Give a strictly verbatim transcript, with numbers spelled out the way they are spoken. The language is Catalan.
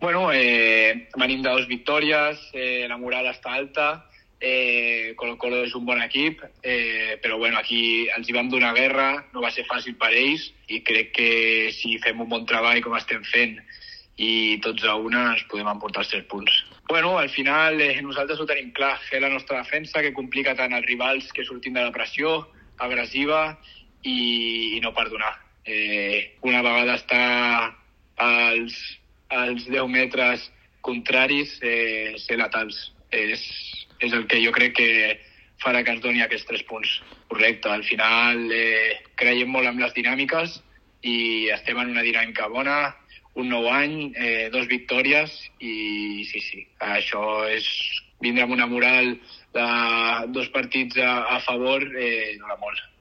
Bueno, eh, venim de dues victòries, eh, la moral està alta, eh, Colo-Colo és un bon equip, eh, però bueno, aquí els hi vam donar guerra, no va ser fàcil per ells i crec que si fem un bon treball com estem fent i tots a una ens podem emportar els tres punts. Bueno, al final eh, nosaltres ho tenim clar, fer la nostra defensa que complica tant els rivals que sortim de la pressió agressiva i, i no perdonar. Eh, una vegada està als, als deu metres contraris, eh, ser letals. És, és el que jo crec que farà que ens doni aquests tres punts. Correcte, al final eh, creiem molt en les dinàmiques i estem en una dinàmica bona, un nou any, eh, dos victòries i sí, sí, això és vindre amb una moral de dos partits a, a favor, eh, no la molt.